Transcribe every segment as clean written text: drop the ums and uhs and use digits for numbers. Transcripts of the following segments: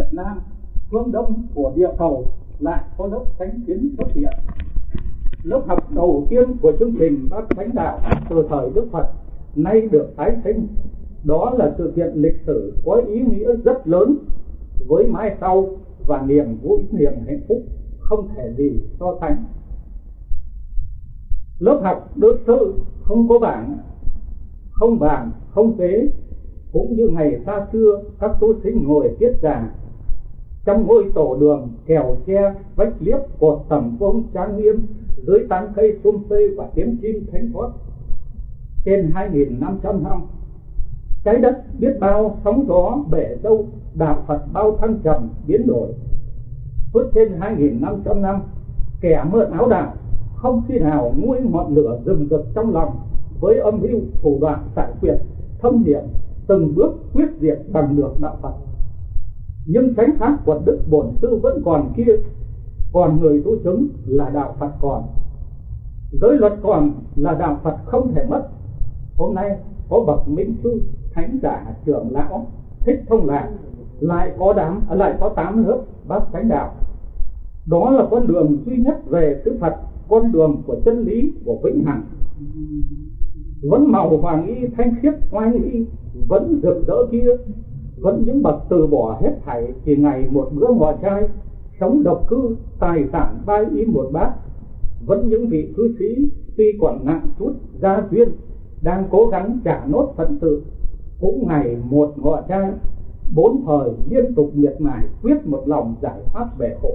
Nam, phương đông của địa cầu lại có lớp thánh chiến xuất hiện. Lớp học đầu tiên của chương trình Bát Chánh Đạo từ thời Đức Phật nay được tái sinh. Đó là sự kiện lịch sử có ý nghĩa rất lớn với mai sau và niềm vui, niềm hạnh phúc không thể gì so sánh. Lớp học đơn sơ, không có bảng, không bàn, không ghế, cũng như ngày xa xưa các tu sinh ngồi tiết già trong ngôi tổ đường, kèo tre, vách liếp, cột tầm vông trang nghiêm dưới tán cây sum xê và tiếng chim thánh thoát. Trên 2.500 năm, trái đất biết bao sóng gió bể dâu, đạo Phật bao thăng trầm biến đổi. Suốt trên 2.500 năm, kẻ mượn áo đạo không khi nào nguôi ngọn lửa rừng rực trong lòng với âm mưu thủ đoạn giải quyết thâm hiểm, từng bước quyết diệt bằng được đạo Phật. Nhưng chánh pháp của Đức Bổn Sư vẫn còn kia, còn người tu chứng là đạo Phật còn. Giới luật còn là đạo Phật không thể mất. Hôm nay có bậc minh sư, thánh giả, trưởng lão Thích Thông Lạc, lại có 8 lớp Bát Chánh Đạo. Đó là con đường duy nhất về sự Phật, con đường của chân lý, của vĩnh hằng. Vẫn màu hoàng y thanh khiết oai nghi, vẫn rực rỡ kia, vẫn những bậc từ bỏ hết thảy chỉ ngày một bữa ngọ trai, sống độc cư, tài sản bay im một bát. Vẫn những vị cư sĩ tuy còn nặng chút gia duyên đang cố gắng trả nốt phận sự, cũng ngày một ngọ trai, 4 thời liên tục miệt mài quyết một lòng giải thoát bể khổ.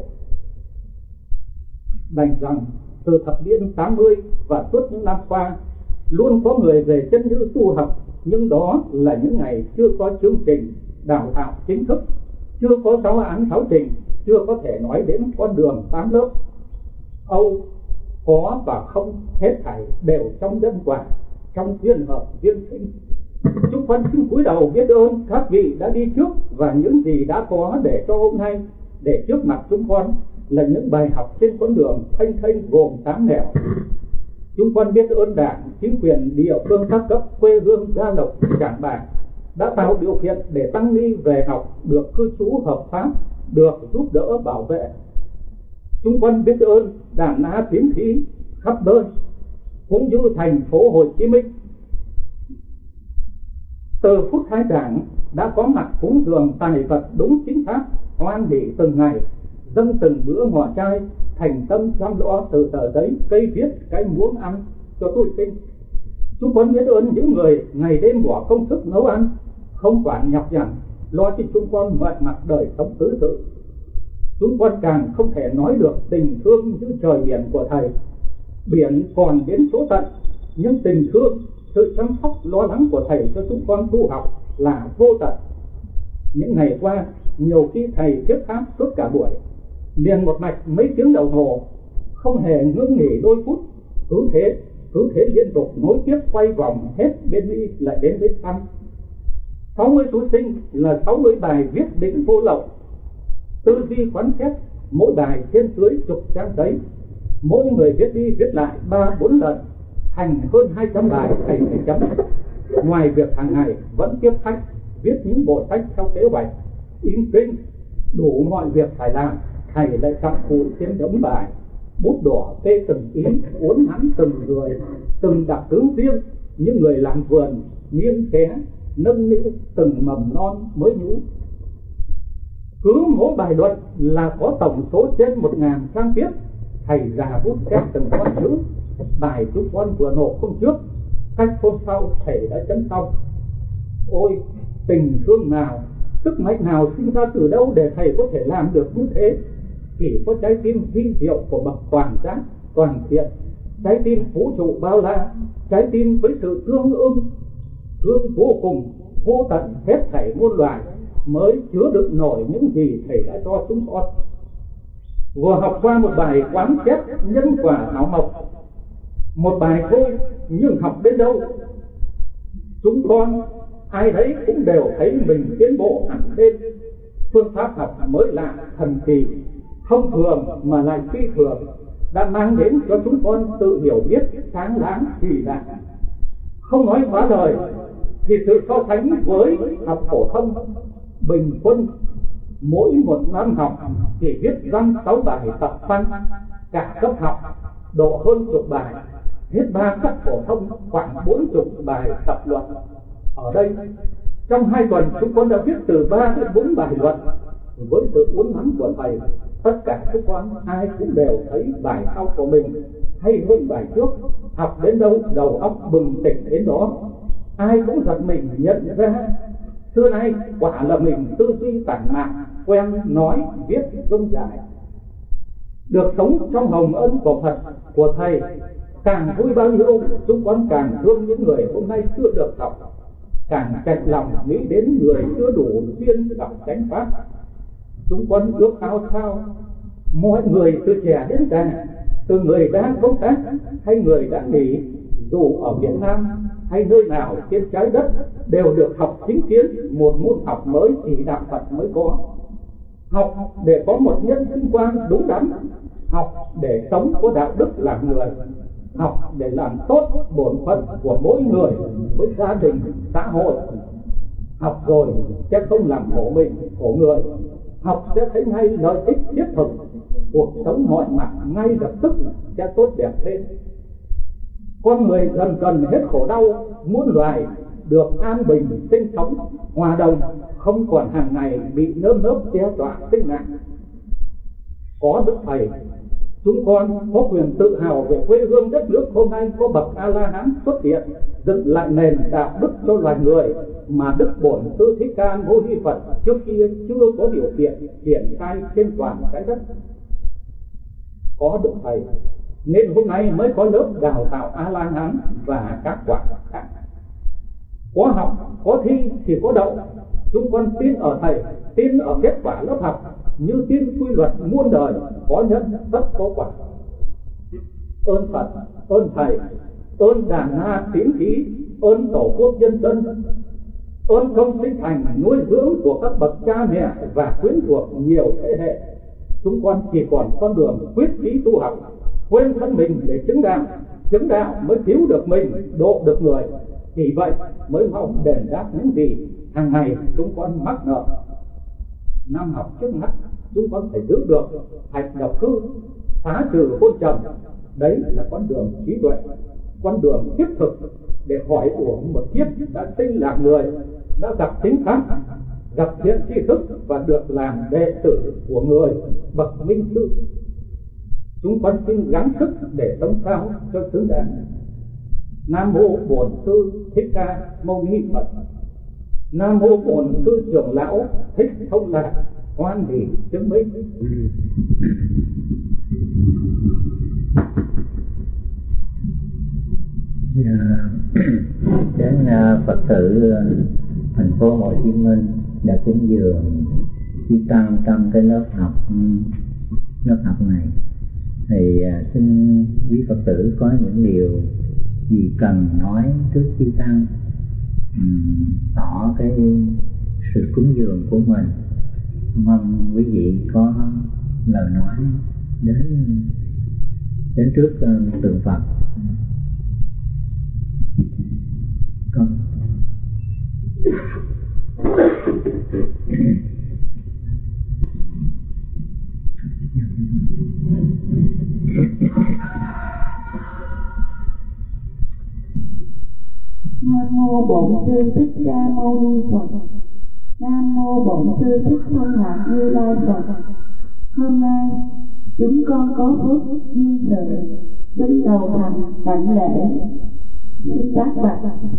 Đành rằng từ thập niên 80 và suốt những năm qua luôn có người về chân như tu học, nhưng đó là những ngày chưa có chương trình đào tạo chính thức, chưa có giáo án giáo trình, chưa có thể nói đến con đường 8 lớp. Âu có và không hết thảy đều trong nhân quả, trong duyên hợp duyên sinh. Chúng con xin cúi đầu biết ơn các vị đã đi trước và những gì đã có để cho hôm nay để trước mặt chúng con là những bài học trên con đường thanh thanh gồm 8 nẻo. Chúng con biết ơn Đảng, chính quyền địa phương các cấp, quê hương Gia Lộc, Trảng Bàng đã tạo điều kiện để tăng ni về học được cư trú hợp pháp, được giúp đỡ bảo vệ. Chúng con biết ơn Đàn Na Tín Thí khắp nơi, cũng như thành phố Hồ Chí Minh. Từ phút khai giảng đã có mặt cúng dường tài vật đúng chính pháp, hoan hỷ từng ngày, dâng từng bữa ngọ trai, thành tâm chăm lo từ tờ giấy, cây viết, cái muỗng ăn cho tu sinh. Chúng con biết ơn những người ngày đêm bỏ công sức nấu ăn, không quản nhọc nhằn, lo cho chúng con mệt mặt đời sống tứ sự. Chúng con càng không thể nói được tình thương như trời biển của Thầy. Biển còn đến chỗ tận, nhưng tình thương, sự chăm sóc lo lắng của Thầy cho chúng con tu học là vô tận. Những ngày qua, nhiều khi Thầy thuyết pháp suốt cả buổi, liền một mạch mấy tiếng đồng hồ, không hề ngưng nghỉ đôi phút, cứ thế liên tục nối tiếp quay vòng hết bên Mỹ lại đến bên Tâm. 60 tu sinh là 60 bài viết định vô lậu, tư duy quán xét, mỗi bài trên dưới chục trang giấy, mỗi người viết đi viết lại 3-4 lần, thành hơn 200 bài Thầy phải chấm. Ngoài việc hàng ngày vẫn tiếp khách, viết những bộ sách theo kế hoạch, in kinh, đủ mọi việc phải làm. Thầy lại chọn cụ trên đống bài, bút đỏ phê từng ý, uốn hắn từng người, từng đặc tướng riêng, như người làm vườn, nghiêng ké, nâng niu từng mầm non mới nhú. Cứ mỗi bài luận là có tổng số trên 1.000 trang viết. Thầy già bút xét từng con chữ. Bài chúng con vừa nộp hôm trước, cách hôm sau Thầy đã chấm xong. Ôi, tình thương nào, sức mạnh nào sinh ra từ đâu để Thầy có thể làm được như thế? Chỉ có trái tim vi diệu của bậc toàn giác, toàn thiện, trái tim vũ trụ bao la, trái tim với sự thương vô cùng, vô tận hết thảy muôn loài mới chứa đựng nổi những gì Thầy đã cho chúng con. Vừa học qua một bài quán xét nhân quả thảo mộc, một bài thôi nhưng học đến đâu, chúng con ai đấy cũng đều thấy mình tiến bộ hẳn lên. Phương pháp học mới lạ, thần kỳ, không thường mà lại phi thường, đã mang đến cho chúng con tự hiểu biết sáng láng kỳ lạ. Không nói quá lời thì sự so sánh với học phổ thông bình quân Mỗi một năm học chỉ viết văn 6 bài tập văn, cả cấp học độ hơn chục bài, hết 3 cấp phổ thông khoảng 40 bài tập luận. Ở đây trong 2 tuần chúng con đã viết từ 3 đến 4 bài luận. Với sự uốn nắn của thầy, tất cả chúng con ai cũng đều thấy bài sau của mình hay hơn bài trước, học đến đâu đầu óc bừng tỉnh đến đó. Ai cũng giật mình nhận ra xưa nay quả là mình tư duy tản mạn, quen nói viết rông rải. Được sống trong hồng ân của Phật của thầy càng vui bao nhiêu, chúng con càng thương những người hôm nay chưa được học, càng chạnh lòng nghĩ đến người chưa đủ duyên gặp chánh pháp. Chúng con ước ao sao mọi người từ trẻ đến già, từ người đang công tác hay người đã nghỉ, dù ở Việt Nam hay nơi nào trên trái đất, đều được học chính kiến một môn học mới chỉ đạo Phật mới có. Học để có một nhân sinh quan đúng đắn, học để sống có đạo đức làm người, học để làm tốt bổn phận của mỗi người với gia đình, xã hội. Học rồi sẽ không làm khổ mình, khổ người. Học sẽ thấy ngay lợi ích thiết thực, cuộc sống mọi mặt ngay lập tức sẽ tốt đẹp lên. Con người dần dần hết khổ đau, muôn loài được an bình sinh sống hòa đồng, không còn hàng ngày bị nơm nớp đe dọa sinh nạn. Có Đức Thầy, chúng con có quyền tự hào về quê hương đất nước hôm nay có bậc A La Hán xuất hiện, dựng lại nền đạo đức cho loài người mà Đức Bổn Sư Thích Ca Mâu Ni Phật trước kia chưa có điều kiện triển khai trên toàn trái đất. Có Đức Thầy nên hôm nay mới có lớp đào tạo A La Hán và các quả khác. Có học, có thi thì có đậu. Chúng con tin ở Thầy, tin ở kết quả lớp học, như tin quy luật muôn đời, có nhân tất có quả. Ơn Phật, ơn Thầy, ơn đàn na tín khí, ơn Tổ quốc nhân dân, ơn công sinh thành nuôi dưỡng của các bậc cha mẹ và quyến thuộc nhiều thế hệ. Chúng con chỉ còn con đường quyết chí tu học, quên thân mình để chứng đạo mới cứu được mình, độ được người. Chỉ vậy mới mong đền đáp những gì hàng ngày chúng con mắc nợ. Năm học trước mắt chúng con phải giữ được hạnh độc cư, phá trừ hôn trầm. Đấy là con đường trí tuệ, con đường thiết thực để khỏi uổng một kiếp đã sinh làm người, đã gặp chính pháp, gặp thiện tri thức và được làm đệ tử của người bậc minh sư. Chúng con xin gắng sức để sống sao cho xứng đáng. Nam mô Bổn Sư Thích Ca Mâu Ni Phật. Nam mô Bổn Sư Trưởng Lão Thích Thông Lạc hoan hỷ chứng minh. Đến Phật tử thành phố Hồ Chí Minh đã cúng dường chư tăng trong cái lớp học này, thì xin quý Phật tử có những điều gì cần nói trước chư tăng, tỏ cái sự cúng dường của mình. Mong quý vị có lời nói đến trước tượng Phật. Con Nam mô Bổn Sư Thích Ca Mâu Ni Phật. Nam mô Bổn Sư Thích Thông Lạc Như Lai Phật. Hôm nay chúng con có phước duyên sự xin đầu thành đảnh lễ. Xin tác bạch.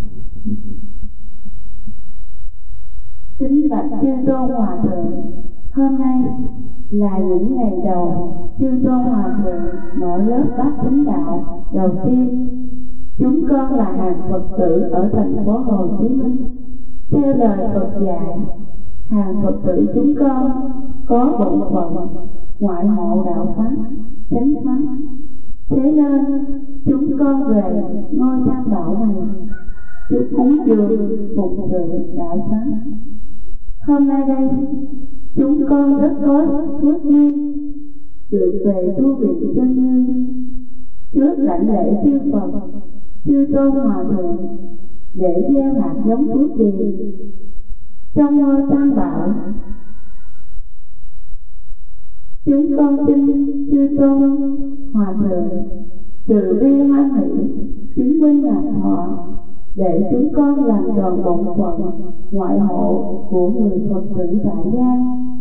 Kính bạch chư tôn hòa thượng, hôm nay là những ngày đầu chư tôn hòa thượng mở lớp bát chánh đạo đầu tiên. Chúng con là hàng Phật tử ở thành phố Hồ Chí Minh. Theo lời Phật dạy, hàng Phật tử chúng con có bổn phận ngoại hộ đạo pháp, chánh pháp. Thế nên chúng con về ngôi Tam Bảo này chúc cúng dường phụng sự đạo pháp. Hôm nay đây chúng con rất có phước duyên được về tu viện chân như. Trước đảnh lễ chư Phật, chư tôn hòa thượng để gieo hạt giống phước điền trong ngôi Tam Bảo. Chúng con xin chư tôn hòa thượng từ bi hoan hỷ chứng minh lạc thọ, để chúng con làm tròn bổn phận ngoại hộ của người Phật tử tại gia.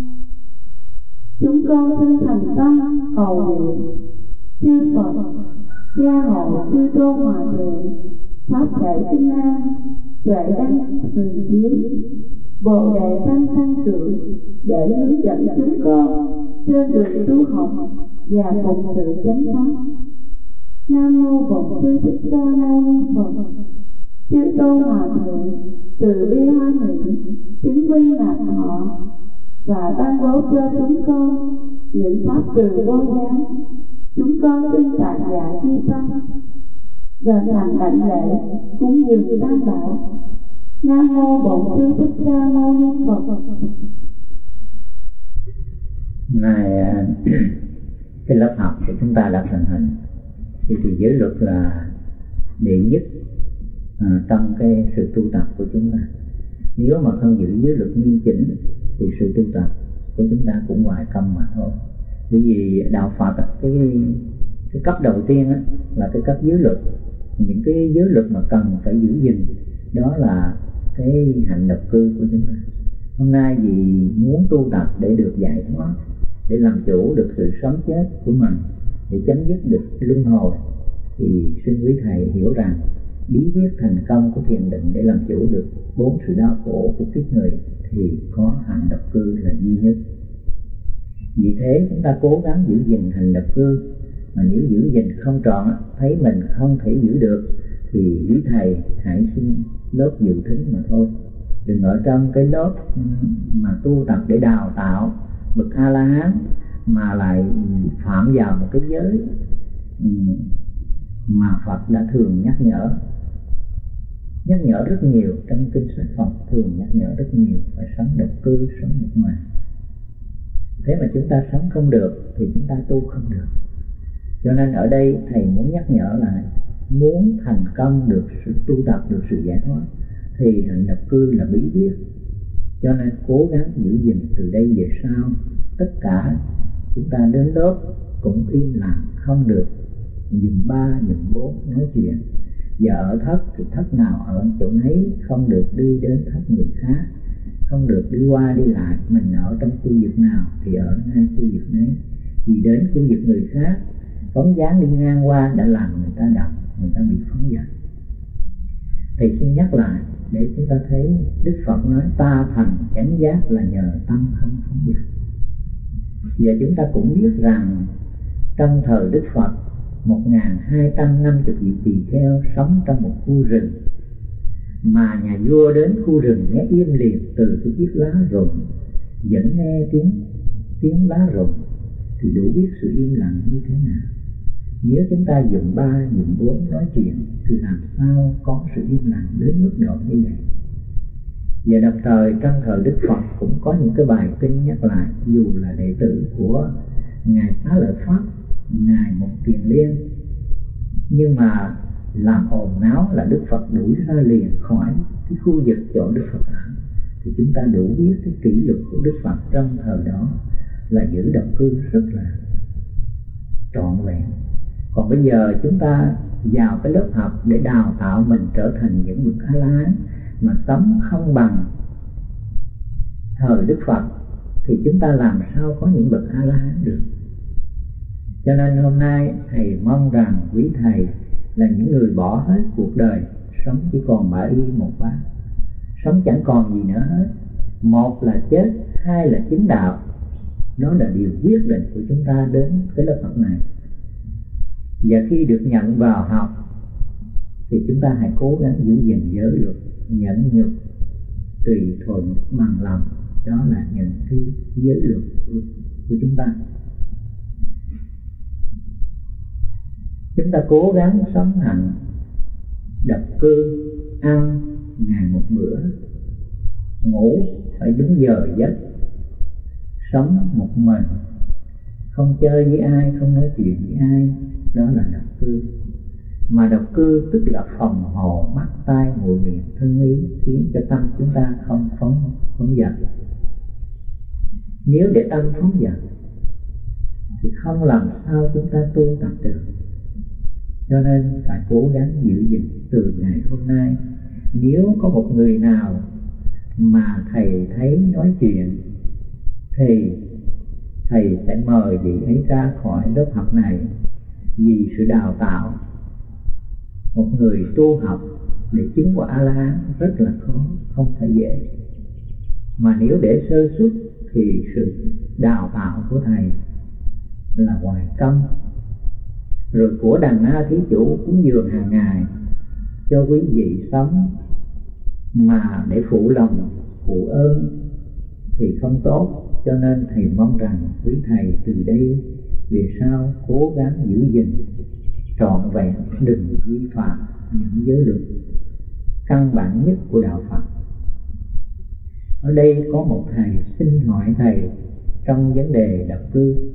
Chúng con xin thành tâm cầu nguyện chư Phật gia hộ chư tôn hòa thượng pháp thể kinh an, tuệ đăng thường chiếu, bồ đề tâm tăng trưởng, để hướng dẫn chúng con trên đường tu học và phụng sự chánh pháp. Nam mô Bổn Sư Thích Ca Mâu Ni Phật. Chư tôn hòa thượng từ bi hoan hỷ chứng minh lạc thọ và ban bố cho chúng con những pháp từ vô gián. Chúng con xin tạ dạ chi tâm và thành đảnh lễ cúng dường tam bảo. Nam mô Bổn Sư Thích Ca Mâu Ni Phật. Này, cái lớp học của chúng ta đã thành hình thì giới luật là đệ nhất trong cái sự tu tập của chúng ta. Nếu mà không giữ giới luật nghiêm chỉnh thì sự tu tập của chúng ta cũng hoài công mà thôi. Bởi vì đạo Phật cái cấp đầu tiên là cái cấp giới luật. Những cái giới luật mà cần phải giữ gìn đó là cái hạnh độc cư của chúng ta. Hôm nay vì muốn tu tập để được giải thoát, để làm chủ được sự sống chết của mình, để chấm dứt được luân hồi, thì xin quý thầy hiểu rằng bí quyết thành công của thiền định để làm chủ được 4 sự đau khổ của kiếp người thì có hạnh độc cư là duy nhất. Vì thế chúng ta cố gắng giữ gìn hạnh độc cư, mà nếu giữ gìn không trọn, thấy mình không thể giữ được thì quý thầy hãy xin lớp dự thính mà thôi. Đừng ở trong cái lớp mà tu tập để đào tạo bậc A-la-hán mà lại phạm vào một cái giới mà Phật đã thường nhắc nhở rất nhiều. Trong kinh sách Phật thường nhắc nhở rất nhiều phải sống độc cư, sống một mình. Thế mà chúng ta sống không được thì chúng ta tu không được. Cho nên ở đây thầy muốn nhắc nhở là muốn thành công được sự tu tập, được sự giải thoát thì hạnh độc cư là bí quyết. Cho nên cố gắng giữ gìn từ đây về sau. Tất cả chúng ta đến lớp cũng im lặng, không được dùm ba dùm bốn nói chuyện. Và ở thất thì thất nào ở chỗ ấy, không được đi đến thất người khác, không được đi qua đi lại. Mình ở trong khu vực nào thì ở ngay khu vực ấy. Vì đến khu vực người khác, phóng dáng đi ngang qua đã làm người ta động, người ta bị phóng dật. Thầy xin nhắc lại để chúng ta thấy Đức Phật nói ta thành chánh giác là nhờ tâm không phóng dật. Và chúng ta cũng biết rằng trong thời Đức Phật 1250 vị tỳ kheo sống trong một khu rừng, mà nhà vua đến khu rừng nghe im lìm từ cái chiếc lá rụng, vẫn nghe tiếng lá rụng thì đủ biết sự im lặng như thế nào. Nếu chúng ta dùng 3, dùng 4 nói chuyện thì làm sao có sự im lặng đến mức độ như vậy. Và đồng thời trong thời Đức Phật cũng có những cái bài kinh nhắc lại, dù là đệ tử của Ngài Xá Lợi Pháp, Ngài Một Kiền Liên, nhưng mà làm ồn náo là Đức Phật đuổi ra liền khỏi cái khu vực chỗ Đức Phật ở. Thì chúng ta đủ biết cái kỷ luật của Đức Phật trong thời đó là giữ độc cư rất là trọn vẹn. Còn bây giờ chúng ta vào cái lớp học để đào tạo mình trở thành những bậc A-la-hán mà sống không bằng thời Đức Phật thì chúng ta làm sao có những bậc A-la-hán được. Cho nên hôm nay thầy mong rằng quý thầy là những người bỏ hết cuộc đời, sống chỉ còn bả y một bát, sống chẳng còn gì nữa hết. Một là chết, hai là chính đạo. Đó là điều quyết định của chúng ta đến cái lớp học này. Và khi được nhận vào học thì chúng ta hãy cố gắng giữ gìn giới luật, nhẫn nhục, tùy thuận, bằng lòng. Đó là những cái giới luật của chúng ta. Chúng ta cố gắng sống hạnh độc cư, ăn ngày một bữa, ngủ phải đúng giờ giấc, sống một mình, không chơi với ai, không nói chuyện với ai. Đó là độc cư. Mà độc cư tức là phòng hộ mắt, tai, mũi, miệng, thân ý, khiến cho tâm chúng ta không phóng dật. Nếu để tâm phóng dật thì không làm sao chúng ta tu tập được. Cho nên phải cố gắng giữ gìn từ ngày hôm nay. Nếu có một người nào mà thầy thấy nói chuyện thì thầy sẽ mời vị ấy ra khỏi lớp học này, vì sự đào tạo một người tu học để chứng quả A-la-hán rất là khó, không phải dễ. Mà nếu để sơ suất thì sự đào tạo của thầy là hoài công. Rồi của đàn na thí chủ cúng dường hàng ngày cho quý vị sống mà để phụ lòng phụ ơn thì không tốt. Cho nên thầy mong rằng quý thầy từ đây về sau cố gắng giữ gìn trọn vẹn, đừng vi phạm những giới luật căn bản nhất của đạo Phật. Ở đây có một thầy xin hỏi thầy trong vấn đề độc cư.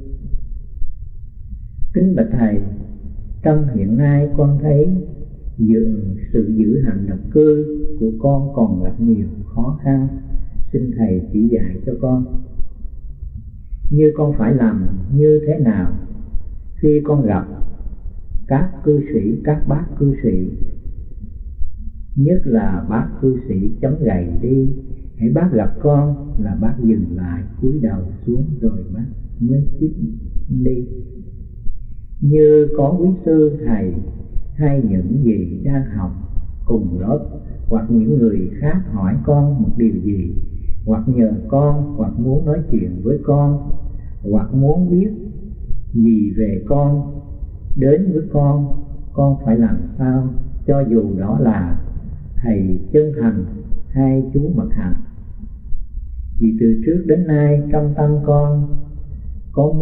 Kính bạch thầy, trong hiện nay con thấy sự giữ hành độc cư của con còn gặp nhiều khó khăn, xin thầy chỉ dạy cho con. Như con phải làm như thế nào khi con gặp các cư sĩ, các bác cư sĩ, nhất là bác cư sĩ chống gầy đi, hãy bác gặp con là bác dừng lại cúi đầu xuống rồi bác mới tiếp đi. Như có quý sư thầy hay những gì đang học cùng lớp, hoặc những người khác hỏi con một điều gì, hoặc nhờ con, hoặc muốn nói chuyện với con, hoặc muốn biết gì về con, đến với con phải làm sao, cho dù đó là thầy chân thành hay chú mật hạnh. Vì từ trước đến nay trong tâm con có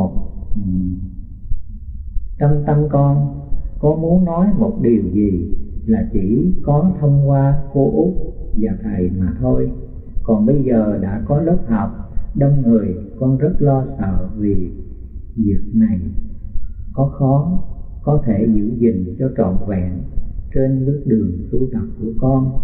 muốn nói một điều gì là chỉ có thông qua cô Út và thầy mà thôi. Còn bây giờ đã có lớp học đông người, con rất lo sợ vì việc này có khó có thể giữ gìn cho trọn vẹn trên bước đường tu tập của con.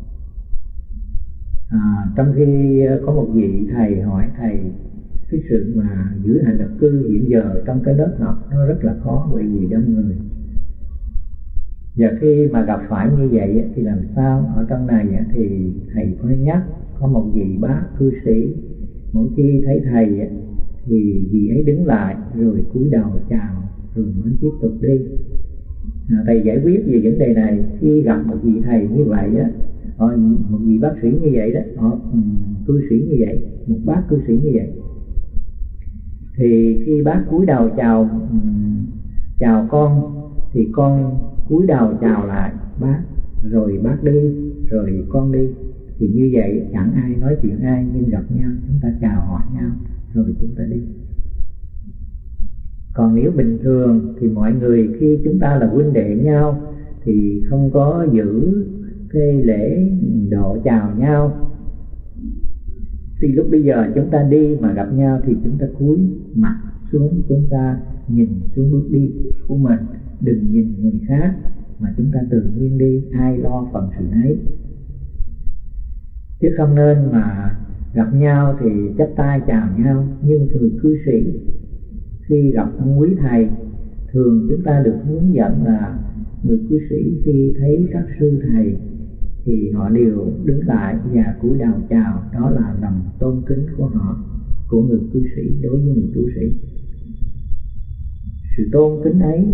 Trong khi có một vị thầy hỏi thầy cái sự mà giữ hành độc cư hiện giờ trong cái lớp học nó rất là khó bởi vì đông người. Và khi mà gặp phải như vậy thì làm sao? Ở trong này thì thầy có nhắc có một vị bác cư sĩ, mỗi khi thấy thầy thì vị ấy đứng lại rồi cúi đầu chào rồi mới tiếp tục đi. Thầy giải quyết về vấn đề này. Khi gặp một vị thầy như vậy một vị bác sĩ như vậy đó, cư sĩ như vậy, một bác cư sĩ như vậy, thì khi bác cúi đầu chào con thì con cúi đầu chào lại bác, rồi bác đi rồi con đi. Thì như vậy chẳng ai nói chuyện ai, nhưng gặp nhau chúng ta chào hỏi nhau rồi chúng ta đi. Còn nếu bình thường thì mọi người khi chúng ta là huynh đệ nhau thì không có giữ cái lễ độ chào nhau. Thì lúc bây giờ chúng ta đi mà gặp nhau thì chúng ta cúi mặt xuống, chúng ta nhìn xuống bước đi của mình, đừng nhìn người khác mà chúng ta tự nhiên đi, ai lo phần sự ấy. Chứ không nên mà gặp nhau thì chắp tay chào nhau. Nhưng người cư sĩ khi gặp quý thầy, thường chúng ta được hướng dẫn là người cư sĩ khi thấy các sư thầy thì họ đều đứng lại và cúi đầu chào. Đó là lòng tôn kính của họ, của người cư sĩ đối với người tu sĩ. Sự tôn kính ấy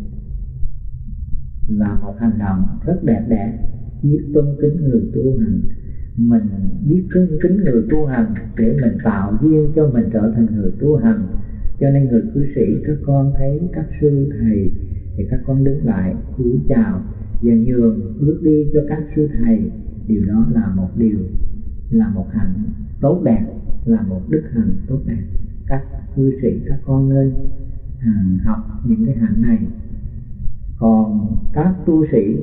là một hành động rất đẹp đẽ, biết tôn kính người tu hành. Mình biết kính người tu hành để mình tạo duyên cho mình trở thành người tu hành. Cho nên người cư sĩ, các con thấy các sư thầy thì các con đứng lại cúi chào và nhường bước đi cho các sư thầy. Điều đó là một hạnh tốt đẹp, là một đức hạnh tốt đẹp. Các cư sĩ các con nên học những cái hạnh này. Còn các tu sĩ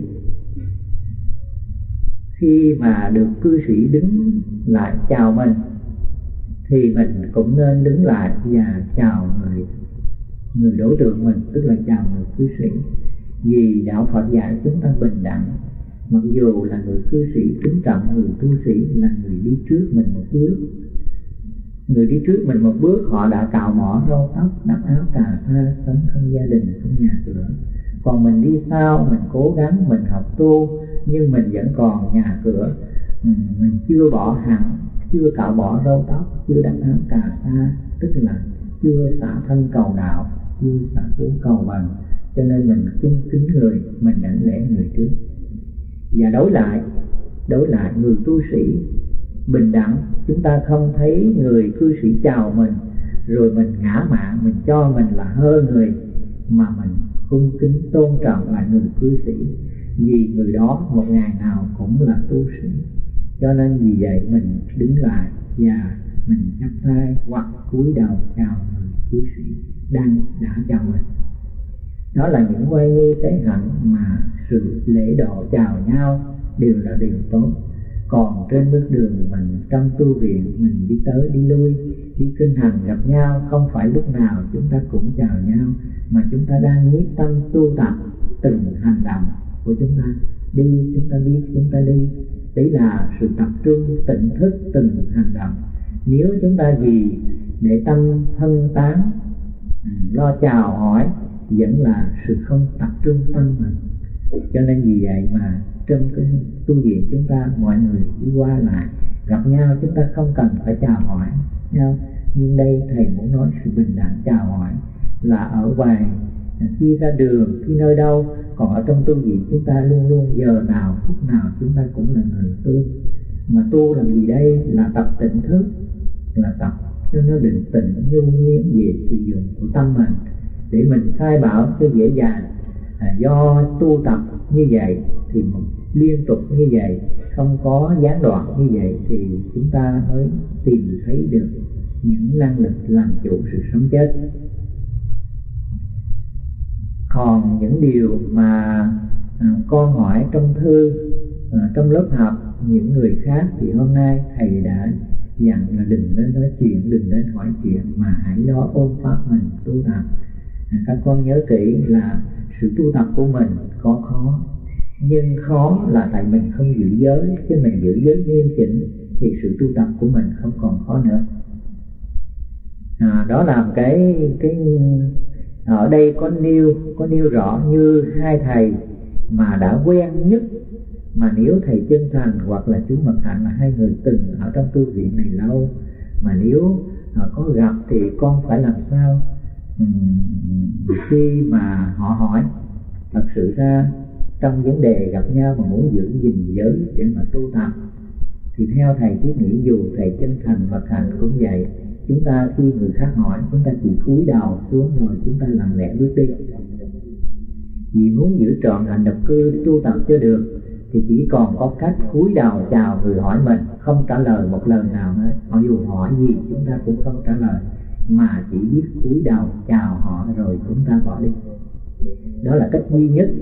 khi mà được cư sĩ đứng lại chào mình thì mình cũng nên đứng lại và chào người đối tượng mình, tức là chào người cư sĩ. Vì đạo Phật dạy chúng ta bình đẳng, mặc dù là người cư sĩ kính trọng người tu sĩ là người đi trước mình một bước, Người đi trước mình một bước họ đã cạo bỏ râu tóc, đắp áo cà sa, sống không gia đình, không nhà cửa. Còn mình đi sau, mình cố gắng, mình học tu, nhưng mình vẫn còn nhà cửa. Mình chưa bỏ hẳn, chưa cạo bỏ râu tóc, chưa đắp áo cà sa, tức là chưa xả thân cầu đạo, chưa xả tướng cầu bằng. Cho nên mình cung kính người, mình đảnh lễ người trước. Và đối lại người tu sĩ bình đẳng, chúng ta không thấy người cư sĩ chào mình rồi mình ngã mạn, mình cho mình là hơn người, mà mình cung kính tôn trọng lại người cư sĩ, vì người đó một ngày nào cũng là tu sĩ. Cho nên vì vậy mình đứng lại và mình chắp tay hoặc cúi đầu chào người cư sĩ đã chào mình. Đó là những quay nghi tế hạnh mà sự lễ độ chào nhau đều là điều tốt. Còn trên bước đường mình trong tu viện, mình đi tới đi lui, đi kinh hành gặp nhau, không phải lúc nào chúng ta cũng chào nhau, mà chúng ta đang nhiếp tâm tu tập từng hành động của chúng ta. Đi chúng ta biết chúng ta đi, đấy là sự tập trung tỉnh thức từng hành động. Nếu chúng ta vì để tâm phân tán, lo chào hỏi, vẫn là sự không tập trung tâm mình. Cho nên vì vậy mà trong cái tu viện chúng ta, mọi người đi qua lại gặp nhau, chúng ta không cần phải chào hỏi nhau. Nhưng đây thầy muốn nói sự bình đẳng chào hỏi là ở ngoài, khi ra đường, khi nơi đâu. Còn ở trong tu viện chúng ta luôn luôn giờ nào phút nào chúng ta cũng là người tu. Mà tu làm gì đây? Là tập tỉnh thức, là tập cho nó định tĩnh nhu nhiên về sử dụng của tâm mình, để mình sai bảo cho dễ dàng. Do tu tập như vậy thì liên tục như vậy, không có gián đoạn như vậy, thì chúng ta mới tìm thấy được những năng lực làm chủ sự sống chết. Còn những điều mà con hỏi trong thư, trong lớp học những người khác, thì hôm nay thầy đã dặn là đừng nên nói chuyện, đừng nên hỏi chuyện, mà hãy lo ôn pháp mình tu tập. Các con nhớ kỹ là sự tu tập của mình có khó, nhưng khó là tại mình không giữ giới. Chứ mình giữ giới nghiêm chỉnh thì sự tu tập của mình không còn khó nữa. Đó là cái ở đây có nêu rõ như hai thầy mà đã quen nhất, mà nếu thầy Chân Thành hoặc là chú Mật Hạnh là hai người từng ở trong tu viện này lâu, mà nếu có gặp thì con phải làm sao khi mà họ hỏi. Thật sự ra trong vấn đề gặp nhau mà muốn giữ gìn giới để mà tu tập, thì theo thầy Thiết nghĩ, dù thầy Chân Thành Mật Hạnh cũng vậy, chúng ta khi người khác hỏi, chúng ta chỉ cúi đầu xuống rồi chúng ta lặng lẽ bước đi. Vì muốn giữ trọn hạnh độc cư tu tập cho được thì chỉ còn có cách cúi đầu chào người hỏi mình, không trả lời một lời nào hết. Họ dù hỏi gì chúng ta cũng không trả lời, mà chỉ biết cúi đầu chào họ rồi chúng ta bỏ đi. Đó là cách duy nhất.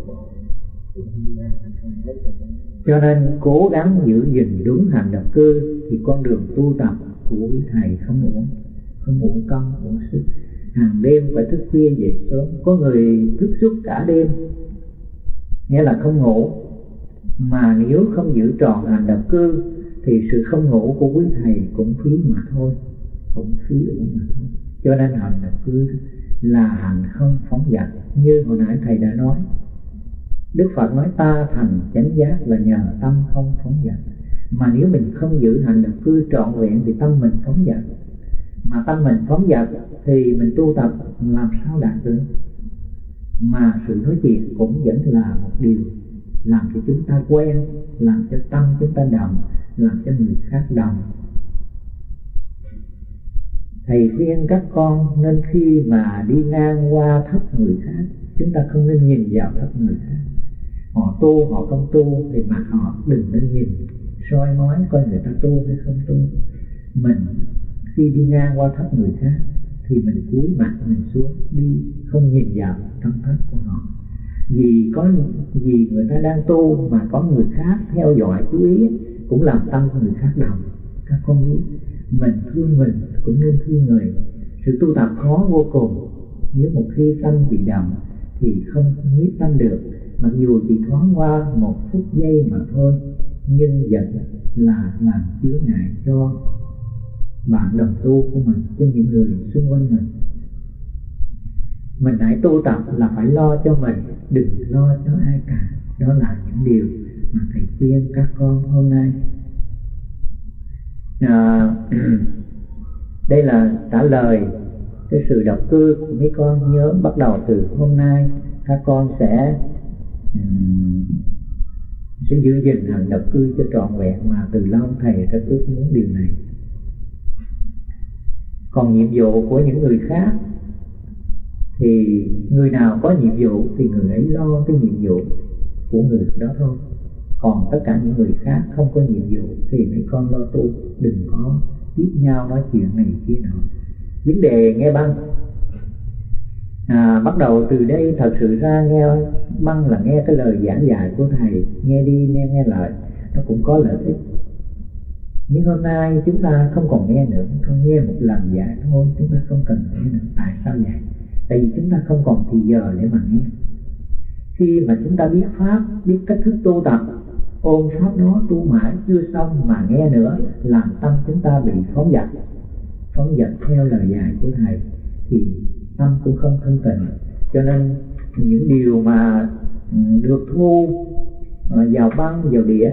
Cho nên cố gắng giữ gìn đúng hành độc cư thì con đường tu tập của quý thầy không uổng công uổng sức. Hàng đêm phải thức khuya về sớm, có người thức suốt cả đêm, nghĩa là không ngủ. Mà nếu không giữ trọn hành độc cư thì sự không ngủ của quý thầy cũng phí mà thôi, cũng phí uổng mà thôi. Cho nên hành độc cư là hành không phóng dật. Như hồi nãy thầy đã nói, Đức Phật nói ta thành chánh giác là nhờ tâm không phóng dật. Mà nếu mình không giữ hành độc cư trọn vẹn thì tâm mình phóng dật. Mà tâm mình phóng dật thì mình tu tập làm sao đạt được. Mà sự nói chuyện cũng vẫn là một điều làm cho chúng ta quen, làm cho tâm chúng ta động, làm cho người khác động. Thầy khuyên các con nên khi mà đi ngang qua thấp người khác, chúng ta không nên nhìn vào thấp người khác. Họ tu, họ không tu thì mặt họ đừng nên nhìn, soi mói coi người ta tu hay không tu. Mình khi đi ngang qua thấp người khác thì mình cúi mặt mình xuống đi, không nhìn vào trong thấp của họ. Vì người ta đang tu mà có người khác theo dõi chú ý cũng làm tâm người khác động. Các con biết mình thương mình cũng nên thương người. Sự tu tập khó vô cùng. Nếu một khi tâm bị động thì không nhiếp tâm được, mặc dù chỉ thoáng qua một phút giây mà thôi, nhưng vẫn là làm chướng ngại cho bạn đồng tu của mình, cho những người xung quanh mình. Mình hãy tu tập là phải lo cho mình, đừng lo cho ai cả. Đó là những điều mà thầy khuyên các con hôm nay. Đây là trả lời cái sự độc cư của mấy con. Nhớ bắt đầu từ hôm nay các con sẽ giữ gìn hành độc cư cho trọn vẹn, mà từ lâu thầy rất ước muốn điều này. Còn nhiệm vụ của những người khác thì người nào có nhiệm vụ thì người ấy lo cái nhiệm vụ của người đó thôi. Còn tất cả những người khác không có nhiệm vụ thì mấy con lo tu, đừng có tiếp nhau nói chuyện này kia nọ. Vấn đề nghe băng, bắt đầu từ đây thật sự ra nghe băng là nghe cái lời giảng dạy của thầy, nghe đi nghe lại, nó cũng có lợi ích. Nhưng hôm nay chúng ta không còn nghe nữa, không nghe một lần dạy thôi, chúng ta không cần nghe nữa. Tại sao vậy? Tại vì chúng ta không còn thì giờ để mà nghe. Khi mà chúng ta biết pháp, biết cách thức tu tập, ôm pháp đó tu mãi chưa xong mà nghe nữa, làm tâm chúng ta bị phóng dật theo lời dạy của thầy, thì tâm cũng không thanh tịnh. Cho nên những điều mà được thu vào băng, vào đĩa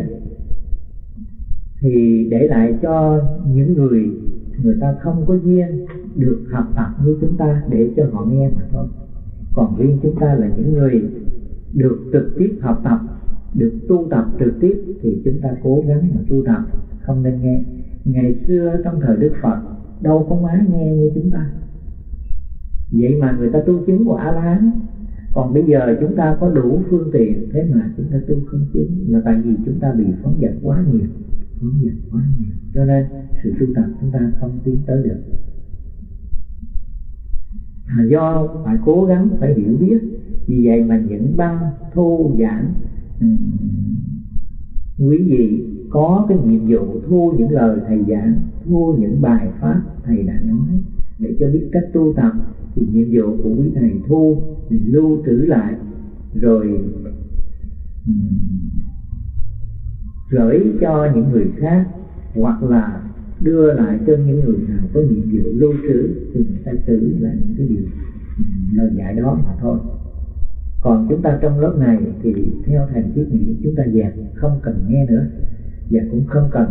thì để lại cho những người ta không có duyên được học tập như chúng ta, để cho họ nghe mà thôi. Còn riêng chúng ta là những người được trực tiếp học tập, được tu tập trực tiếp, thì chúng ta cố gắng mà tu tập, không nên nghe. Ngày xưa trong thời Đức Phật đâu có ai nghe như chúng ta, vậy mà người ta tu chứng của A-la-hán. Còn bây giờ chúng ta có đủ phương tiện, thế mà chúng ta tu không chứng, là tại vì chúng ta bị phóng dật quá nhiều. Cho nên sự tu tập chúng ta không tiến tới được. Do phải cố gắng, phải hiểu biết. Vì vậy mà những băng thu giảng, quý vị có cái nhiệm vụ thu những lời thầy giảng, thu những bài pháp thầy đã nói để cho biết cách tu tập. Thì nhiệm vụ của quý thầy thu thì lưu trữ lại, rồi gửi cho những người khác, hoặc là đưa lại cho những người nào có nhiệm vụ lưu trữ, thì người ta trữ lại những cái điều lời dạy đó mà thôi. Còn chúng ta trong lớp này thì theo thầy thiết nghĩ chúng ta dẹp, không cần nghe nữa, và cũng không cần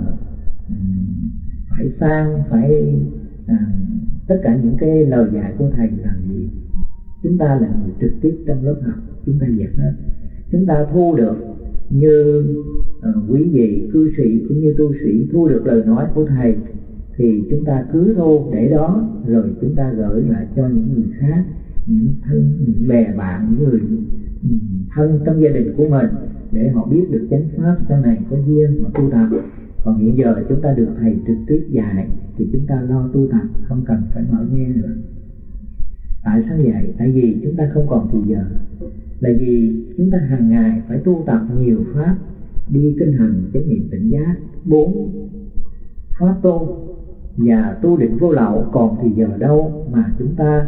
phải tất cả những cái lời dạy của thầy làm gì. Chúng ta là người trực tiếp trong lớp học, chúng ta dẹp hết. Chúng ta thu được như quý vị cư sĩ cũng như tu sĩ thu được lời nói của thầy, thì chúng ta cứ thu để đó, rồi chúng ta gửi lại cho những người khác, những bè bạn, những người thân trong gia đình của mình, để họ biết được chánh pháp, sau này có duyên mà tu tập. Còn hiện giờ chúng ta được thầy trực tiếp dạy thì chúng ta lo tu tập, không cần phải mở nghe nữa. Tại sao vậy? Tại vì chúng ta không còn thì giờ. Là vì chúng ta hàng ngày phải tu tập nhiều pháp, đi kinh hành chánh niệm tỉnh giác, 4 pháp tu và tu định vô lậu. Còn thì giờ đâu mà chúng ta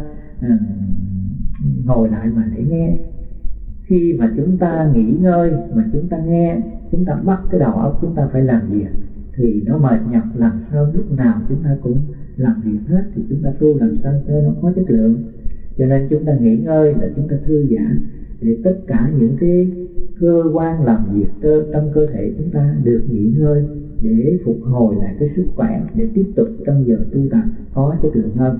ngồi lại mà để nghe. Khi mà chúng ta nghỉ ngơi mà chúng ta nghe, chúng ta bắt cái đầu óc chúng ta phải làm việc, thì nó mệt nhọc. Làm sao lúc nào chúng ta cũng làm việc hết, thì chúng ta tu làm sao cho nó có chất lượng. Cho nên chúng ta nghỉ ngơi là chúng ta thư giãn, để tất cả những cái cơ quan làm việc trong cơ thể chúng ta được nghỉ ngơi, để phục hồi lại cái sức khỏe, để tiếp tục trong giờ tu tập có chất lượng hơn.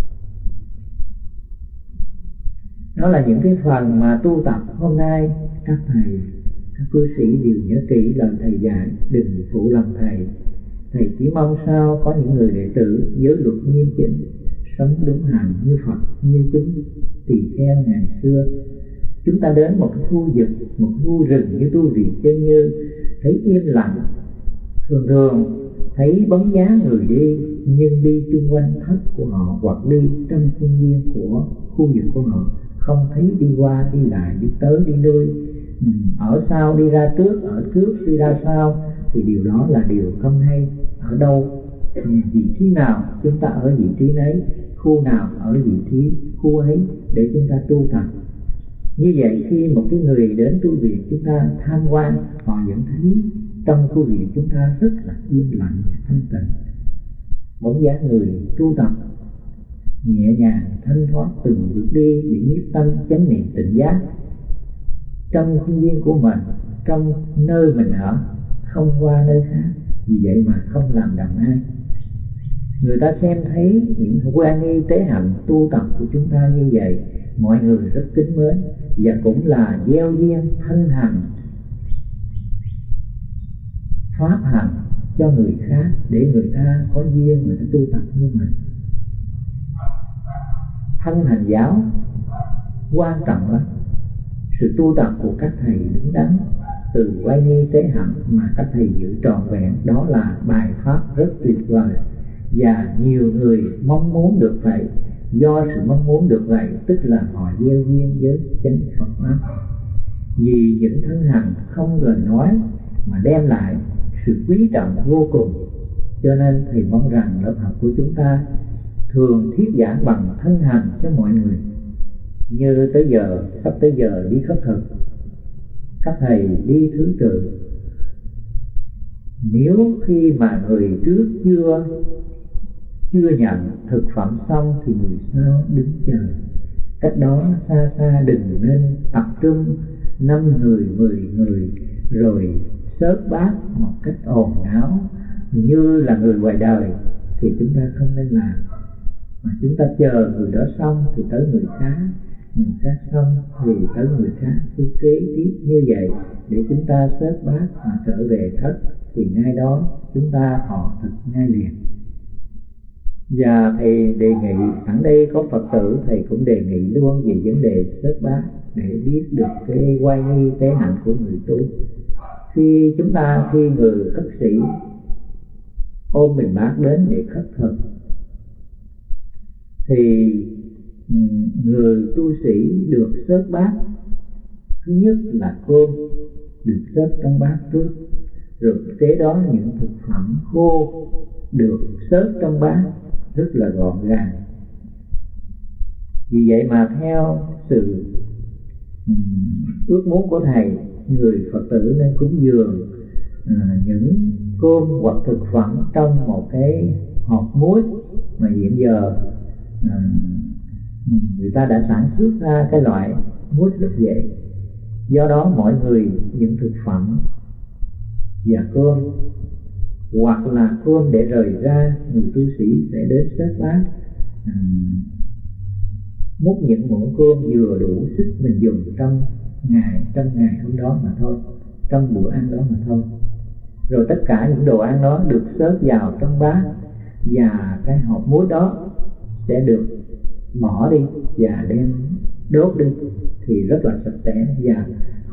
Đó là những cái phần mà tu tập hôm nay các thầy, các cư sĩ đều nhớ kỹ lời thầy dạy, đừng phụ lòng thầy. Thầy chỉ mong sao có những người đệ tử giới luật nghiêm chỉnh, sống đúng hành như Phật, như chúng tỳ kheo ngày xưa. Chúng ta đến một cái khu vực, một khu rừng như tu viện Chân Như, thấy im lặng, thường thấy bóng dáng người đi, nhưng đi chung quanh thất của họ, hoặc đi trong khuôn viên của khu vực của họ, không thấy đi qua đi lại, đi tới đi lui, ở sau đi ra trước, ở trước đi ra sau, thì điều đó là điều không hay. Ở đâu, vị trí nào chúng ta ở vị trí ấy, khu nào ở vị trí khu ấy, để chúng ta tu tập. Như vậy khi một cái người đến tu viện chúng ta tham quan, họ vẫn thấy trong khu viện chúng ta rất là yên lặng và thanh tịnh. bóng dáng người tu tập nhẹ nhàng thanh thoát từng bước đi để nhiếp tâm chánh niệm tỉnh giác trong khuôn viên của mình, trong nơi mình ở, không qua nơi khác. Vì vậy mà không làm đầm ai. Người ta xem thấy những quan nghi tế hạnh tu tập của chúng ta như vậy, mọi người rất kính mến và cũng là gieo duyên thân hành pháp hành cho người khác để người ta có duyên người ta tu tập như mình. Thân hành giáo quan trọng lắm. Sự tu tập của các thầy đứng đắn từ quay nghi tế hạnh mà các thầy giữ trọn vẹn, đó là bài pháp rất tuyệt vời và nhiều người mong muốn được vậy. Do sự mong muốn được vậy tức là họ gieo duyên với chánh Phật pháp. Vì những thân hành không lời nói mà đem lại sự quý trọng vô cùng, cho nên thầy mong rằng lớp học của chúng ta thường thuyết giảng bằng thân hành cho mọi người. Như tới giờ, sắp tới giờ đi khất thực, các thầy đi thứ tự. Nếu khi mà người trước chưa nhận thực phẩm xong thì người sau đứng chờ. Cách đó xa xa đừng nên tập trung 5 người, 10 người rồi xớt bát một cách ồn ào như là người ngoài đời thì chúng ta không nên làm. Mà chúng ta chờ người đó xong thì tới người khác xong thì tới người khác, cứ kế tiếp như vậy để chúng ta xớt bát mà trở về thất thì ngay đó chúng ta thọ thực ngay liền. Và thầy đề nghị, sẵn đây có Phật tử, thầy cũng đề nghị luôn về vấn đề xớt bát để biết được cái quay nghi tế hạnh của người tu. Khi người khất sĩ ôm bình bát đến để khất thực thì người tu sĩ được xớt bát. Thứ nhất là cơm được xớt trong bát trước, rồi kế đó những thực phẩm khô được xớt trong bát rất là gọn gàng. Vì vậy mà theo sự ước muốn của thầy, người Phật tử nên cúng dường những cơm hoặc thực phẩm trong một cái hộp muối mà hiện giờ người ta đã sản xuất ra cái loại muối rất dễ. Do đó mọi người những thực phẩm và cơm hoặc là cơm để rời ra, người tu sĩ sẽ đến xớt bát, múc những muỗng cơm vừa đủ sức mình dùng trong ngày hôm đó mà thôi, trong bữa ăn đó mà thôi. Rồi tất cả những đồ ăn đó được xớt vào trong bát và cái hộp muối đó sẽ được bỏ đi và đem đốt đi thì rất là sạch sẽ. Và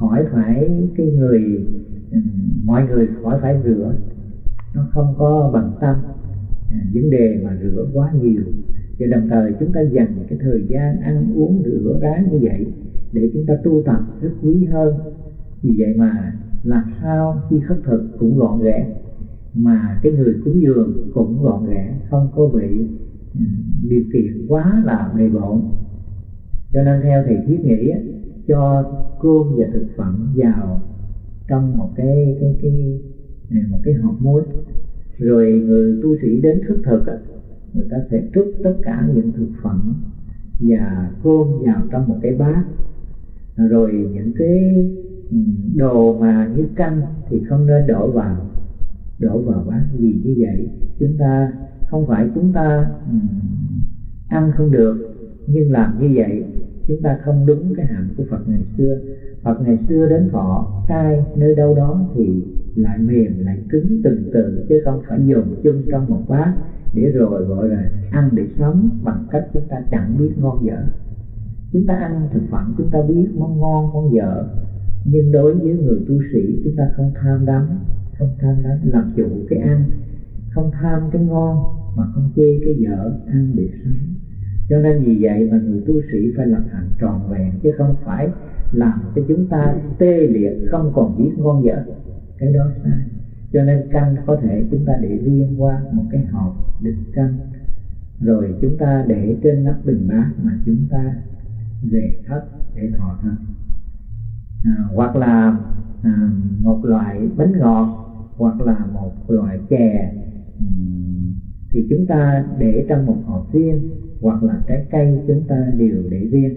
mọi người khỏi phải rửa, nó không có bằng tâm vấn đề mà rửa quá nhiều. Và đồng thời chúng ta dành cái thời gian ăn uống rửa ráo như vậy để chúng ta tu tập rất quý hơn. Vì vậy mà làm sao khi khất thực cũng gọn ghẽ, mà cái người cúng dường cũng gọn ghẽ, không có bị điều kiện quá là bề bộn. Cho nên theo thầy thiết nghĩ cho cơm và thực phẩm vào trong một cái hộp muối, rồi người tu sĩ đến khất thực người ta sẽ trút tất cả những thực phẩm và cơm vào trong một cái bát, rồi những cái đồ mà như canh thì không nên đổ vào bát. Vì như vậy chúng ta không phải chúng ta ăn không được, nhưng làm như vậy chúng ta không đúng cái hạnh của Phật ngày xưa. Phật ngày xưa đến thọ cai nơi đâu đó thì lại mềm lại cứng từng từ, chứ không phải dùng chung trong một bát để rồi gọi là ăn để sống bằng cách chúng ta chẳng biết ngon dở. Chúng ta ăn thực phẩm chúng ta biết món ngon món dở, nhưng đối với người tu sĩ chúng ta không tham đắm làm chủ cái ăn, không tham cái ngon mà không chê cái dở, ăn để sống. Cho nên vì vậy mà người tu sĩ phải lập hạnh tròn vẹn, chứ không phải làm cho chúng ta tê liệt không còn biết ngon dở. Cái đó sai. Cho nên canh có thể chúng ta để riêng qua một cái hộp đựng canh, rồi chúng ta để trên nắp bình bát mà chúng ta về thất để thọ thân. Hoặc là một loại bánh ngọt, hoặc là một loại chè thì chúng ta để trong một hộp riêng, hoặc là trái cây chúng ta đều để riêng.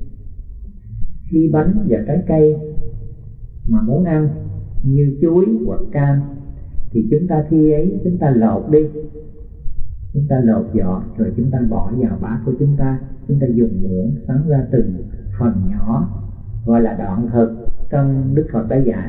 Khi bánh và trái cây mà muốn ăn như chuối hoặc cam thì chúng ta khi ấy chúng ta lột đi, chúng ta lột vỏ rồi chúng ta bỏ vào bát của chúng ta dùng muỗng xắn ra từng phần nhỏ, gọi là đoạn thực trong Đức Phật đã dạy.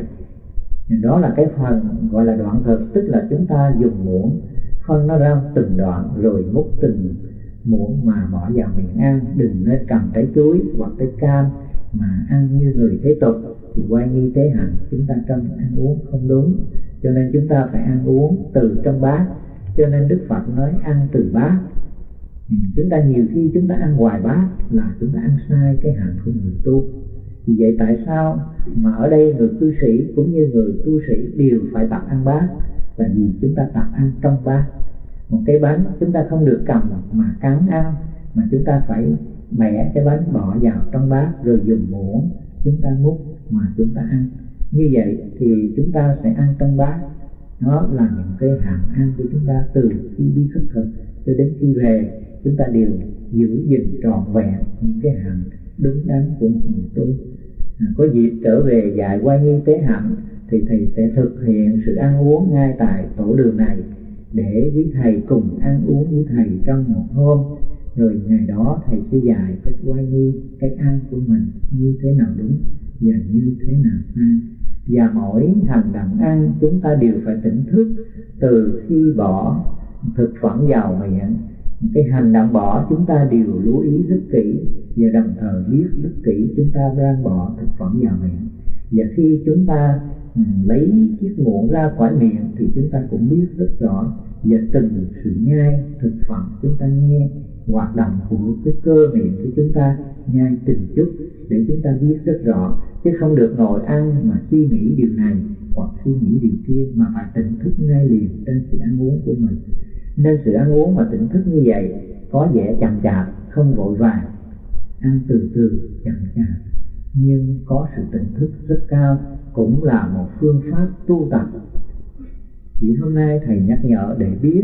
Đó là cái phần gọi là đoạn thực, tức là chúng ta dùng muỗng phân nó ra từng đoạn rồi múc từng muỗng mà bỏ vào miệng ăn. Đừng nên cầm trái chuối hoặc trái cam mà ăn như người thế tục thì quay nghi tế hạnh, chúng ta trong ăn uống không đúng. Cho nên chúng ta phải ăn uống từ trong bát. Cho nên Đức Phật nói ăn từ bát. Chúng ta nhiều khi chúng ta ăn ngoài bát là chúng ta ăn sai cái hạnh của người tu. Vì vậy tại sao mà ở đây người cư sĩ cũng như người tu sĩ đều phải tập ăn bát? Là vì chúng ta tập ăn trong bát. Một cái bánh chúng ta không được cầm mà cắn ăn, mà chúng ta phải bẻ cái bánh bỏ vào trong bát rồi dùng muỗng chúng ta múc mà chúng ta ăn. Như vậy thì chúng ta sẽ ăn trong bát. Đó là những cái hạnh ăn của chúng ta từ khi đi khất thực cho đến khi về, chúng ta đều giữ gìn trọn vẹn những cái hạnh đúng đắn của một người tu. Có dịp trở về dạy Oai Nghi Tế Hạnh thì thầy sẽ thực hiện sự ăn uống ngay tại tổ đường này để quý thầy cùng ăn uống với thầy trong một hôm. Rồi ngày đó thầy sẽ dạy cách oai nghi, cách ăn của mình như thế nào đúng và như thế nào sai. Và mỗi hành động ăn chúng ta đều phải tỉnh thức từ khi bỏ thực phẩm vào miệng. Cái hành động bỏ chúng ta đều lưu ý rất kỹ và đồng thời biết rất kỹ chúng ta đang bỏ thực phẩm vào miệng. Và khi chúng ta lấy chiếc muỗng ra khỏi miệng thì chúng ta cũng biết rất rõ, và từng sự nhai thực phẩm chúng ta nghe hoạt động của cái cơ miệng của chúng ta nhai từng chút để chúng ta biết rất rõ, chứ không được ngồi ăn mà suy nghĩ điều này hoặc suy nghĩ điều kia, mà phải tỉnh thức ngay liền trên sự ăn uống của mình. Nên sự ăn uống mà tỉnh thức như vậy có vẻ chậm chạp, không vội vàng, ăn từ từ chậm chạp, nhưng có sự tỉnh thức rất cao, cũng là một phương pháp tu tập. Chỉ hôm nay thầy nhắc nhở để biết,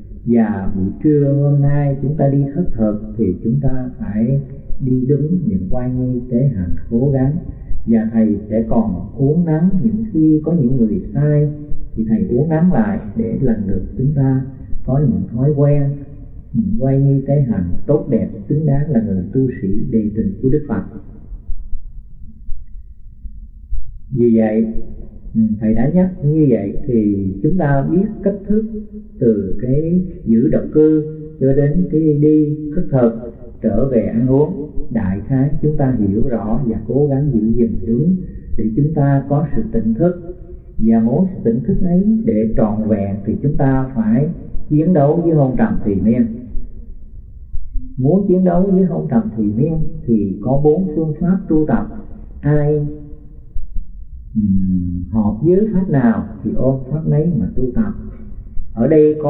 và buổi trưa hôm nay chúng ta đi khất thực thì chúng ta phải đi đúng những oai nghi tế hạnh cố gắng. Và thầy sẽ còn uốn nắn những khi có những người sai thì thầy uốn nắn lại để lần lượt chúng ta có những thói quen, những oai nghi tế hạnh tốt đẹp xứng đáng là người tu sĩ đệ tử của Đức Phật. Vì vậy thầy đã nhắc như vậy thì chúng ta biết cách thức từ cái giữ độc cư cho đến cái đi khất thực trở về ăn uống. Đại khái chúng ta hiểu rõ và cố gắng giữ gìn đúng để chúng ta có sự tỉnh thức. Và mỗi sự tỉnh thức ấy để trọn vẹn thì chúng ta phải chiến đấu với hôn trầm thùy miên. Muốn chiến đấu với hôn trầm thùy miên thì có 4 phương pháp tu tập. Ai hợp với pháp nào thì ôm pháp nấy mà tu tập. Ở đây có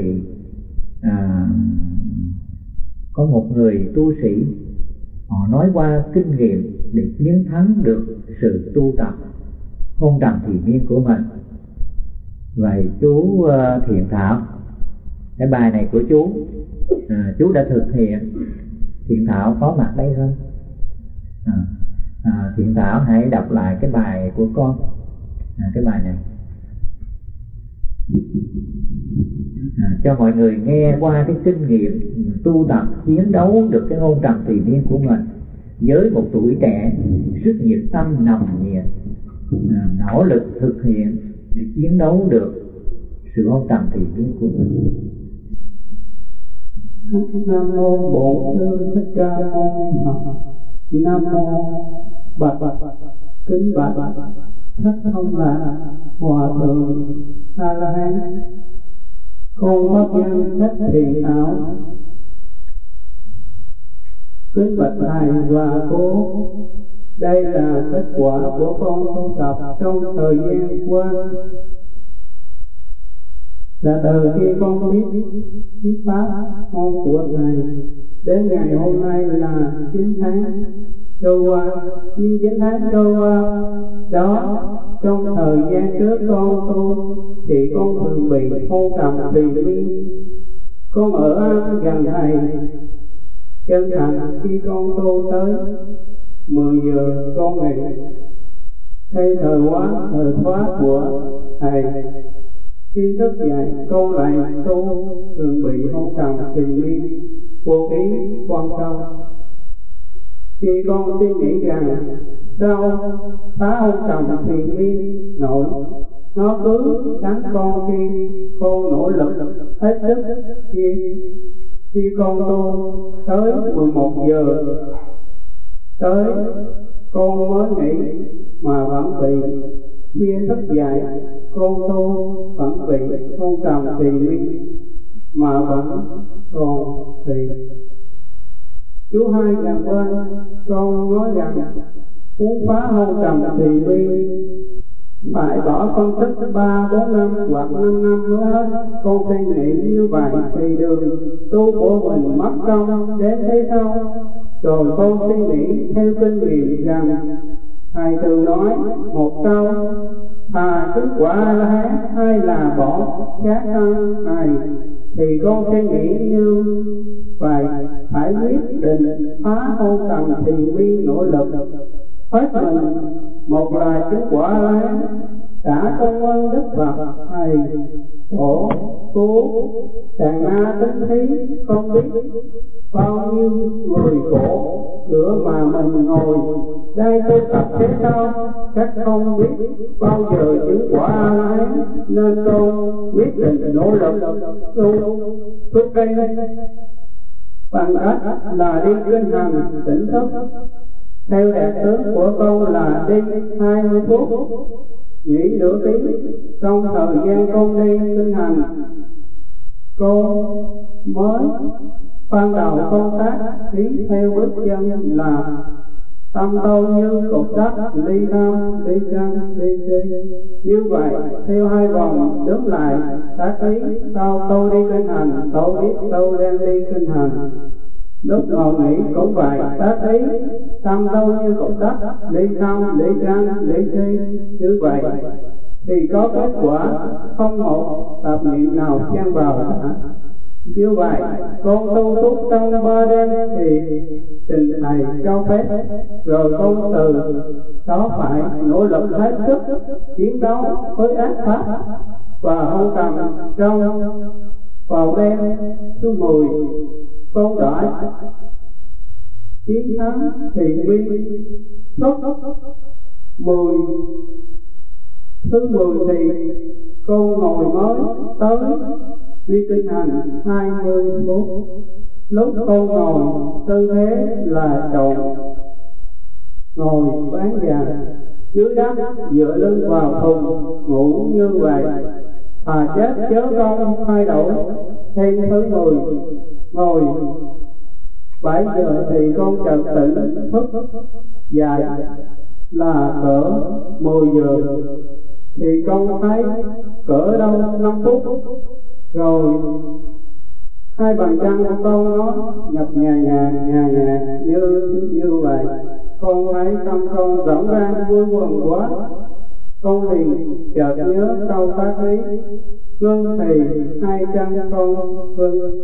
một người tu sĩ, họ nói qua kinh nghiệm để chiến thắng được sự tu tập hôn trầm thùy miên của mình. Vậy chú Thiện Thảo, cái bài này của chú đã thực hiện. Thiện Thảo có mặt đây không? Thiện Thảo hãy đọc lại cái bài của con, cái bài này cho mọi người nghe qua cái kinh nghiệm tu tập chiến đấu được cái hôn trầm thùy miên của mình. Với một tuổi trẻ, sức nhiệt tâm nồng nhiệt, nỗ lực thực hiện để chiến đấu được sự hôn trầm thùy miên của mình. Nam mô Bổn Sư Thích Ca Mâu Ni Phật. Nam mô bạch kính bạch Thích Thông Lạc Hòa Thượng A La Hán. Con pháp nhân Thích Thiện Thảo kính bạch thầy và cô, đây là kết quả của con tu tập trong thời gian qua. Là từ khi con biết pháp môn của thầy đến ngày hôm nay là 9 tháng trôi qua. Như 9 tháng trôi qua đó, trong thời gian trước con tu thì con thường bị hôn trầm thùy miên, Con ở an gần thầy, chân thành khi con tu tới 10 giờ con nghỉ. Thay thời quán thời thoát của thầy, khi thức dậy con lại tu, thường bị hôn trầm triền miên vô ý quan tâm. Khi con suy nghĩ rằng sao phá hôn trầm triền miên nổi, nó cứ đánh con khi con nỗ lực hết sức. Khi con tu tới 11 giờ tới con mới nghỉ mà vẫn bị khuya thức dậy. Con tu vẫn bị hôn trầm triền miên mà vẫn còn phiền. Chú hai gần bên con nói rằng muốn phá hôn trầm triền miên phải bỏ công sức 3-4 năm hoặc 5 năm mới hết. Con suy nghĩ như vậy thì đường tu của mình mất công đến thế sao? Rồi con suy nghĩ theo kinh nghiệm rằng thầy thường nói một câu: thà chứng quả A-la-hán hay là bỏ các thân này. Thì con suy nghĩ như vậy, phải quyết định phá hôn trầm triền miên, nỗ lực hết mình. Một là chứng quả A-la-hán, cả công ơn Đức Phật, thầy, tổ, cứu, đàn na tính thí. Không biết bao nhiêu người khổ nữa mà mình ngồi đây tu tập thế sao? Chắc không biết bao giờ chứng quả A-la-hán, nên con quyết định nỗ lực tu phước đây bằng cách là đi kinh hành tỉnh thức. Theo đạt tướng của con là đi 20 phút, nghỉ nửa tiếng. Trong thời gian con đi kinh hành, con mới ban đầu con tác ý theo bước chân là tâm tôi như cục đất, ly tham, ly chân, ly si. Như vậy theo 2 vòng đứng lại tác ý, sau tôi đi kinh hành, tôi biết tôi đang đi kinh hành. Lúc ngồi nghỉ cũng vậy, tác ý tâm tôi như cục đất, ly tham, ly chân, ly si. Như vậy thì có kết quả không một tập niệm nào chen vào cả. Như vậy con tu túc trong 3 đêm thì trình thầy cho phép, rồi con từ đó phải nỗ lực hết sức chiến đấu với ác pháp và hôn trầm. Trong vào đêm thứ 10 con đã chiến thắng triền miên. Lúc thứ 10 thì con ngồi mới tới đi kinh hành 20 phút. Lúc con ngồi tư thế là chọn ngồi bán già dưới đất, dựa lưng vào thùng ngủ như vậy. Thà chết chớ con thay đổi. Thêm thứ 10 ngồi 7 giờ thì con chợt tỉnh thức dậy là cỡ 10 giờ thì con thấy cỡ đâu 5 phút rồi 2 bàn chân của con nó ngập ngà như vậy. Con thấy tâm con rỗng ra vui mừng quá. Con liền chợt nhớ câu tác ý: ngưng thì 2 chân con vươn.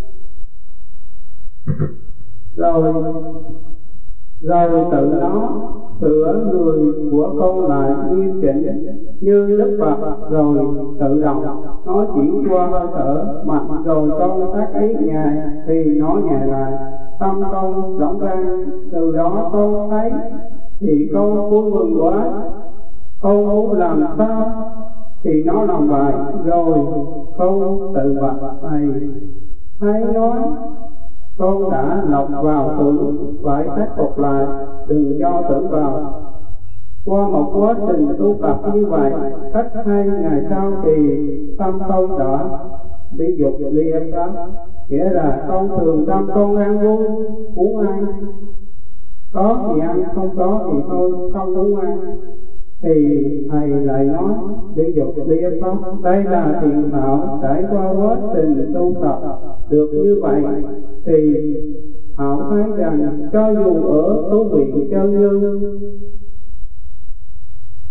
Rồi tự nó sửa người của con lại nghiêm chỉnh như Đức Phật, rồi tự động nó chuyển qua hơi thở mạnh. Rồi con tác ý nhẹ thì nó nhẹ lại, tâm con rỗng ra. Từ đó con thấy thì con vui mừng quá. Con muốn làm sao thì nó làm vậy. Rồi con tự vật thầy thấy nói con đã lọc vào tưởng, phải khắc phục lại, đừng cho tưởng vào. Qua một quá trình tu tập như vậy, cách 2 ngày sau thì tâm con đã đi dục ly êm pháp. Nghĩa là con thường tâm con ăn vui, muốn ăn, có thì ăn, không có thì thôi, không muốn ăn. Thì thầy lại nói đi dục ly êm pháp. Đây là thiện thảo trải qua quá trình tu tập được như vậy thì Thảo thấy rằng cho dù ở tu viện Chân Như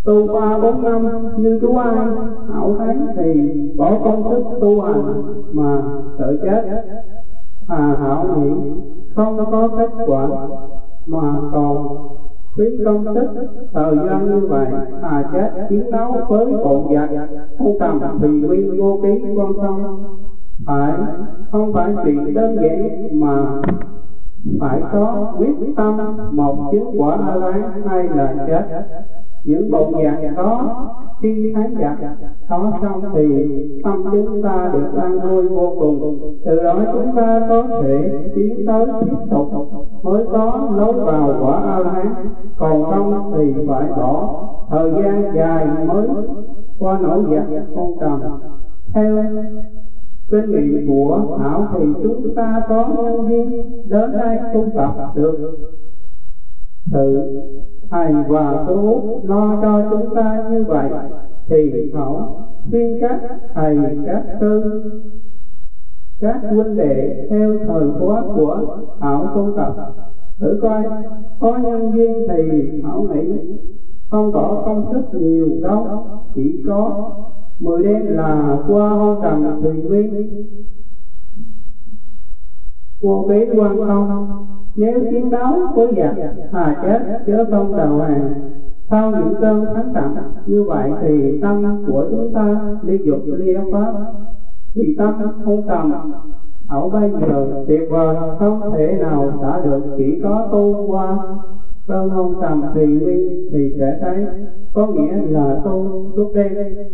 tu 3-4 năm như chú ai Hảo thấy thì có công sức tu hành mà sợ chết, thà Hảo nghĩ không có kết quả mà còn phí công sức thời gian như vậy, thà chết chiến đấu với bọn giặc không tầm vì nguyên vô ký quan thông. Không phải chuyện đơn giản mà phải có quyết tâm một chứng quả A La hay là chết. Những bọn giặc đó khi thấy giặc đó xong thì tâm chúng ta được an vui vô cùng, từ đó chúng ta có thể tiến tới tiếp tục mới có lối vào quả A La. Còn không thì phải bỏ thời gian dài mới qua nỗi giặc không trầm. Theo kinh nghiệm của Thảo thì chúng ta có nhân duyên đến đây tu tập được, sự thầy và cô Út lo cho chúng ta như vậy thì Thảo khuyên các thầy các sư các huynh đệ theo thời khóa của Thảo tu tập thử coi. Có nhân duyên thì Thảo nghĩ không có công sức nhiều đâu, chỉ có 10 đêm là qua hôn trầm thì nguyên vô ký quan thông. Nếu chiến đấu với giặc thà chết chớ không đầu hàng. Sau những cơn thắng trận như vậy thì tâm của chúng ta ly dục ly pháp thì tâm không trầm. Ở bây giờ tuyệt vời không thể nào xả được, chỉ có tu qua cơn hôn trầm thì nguyên thì sẽ thấy, có nghĩa là tu lúc đêm.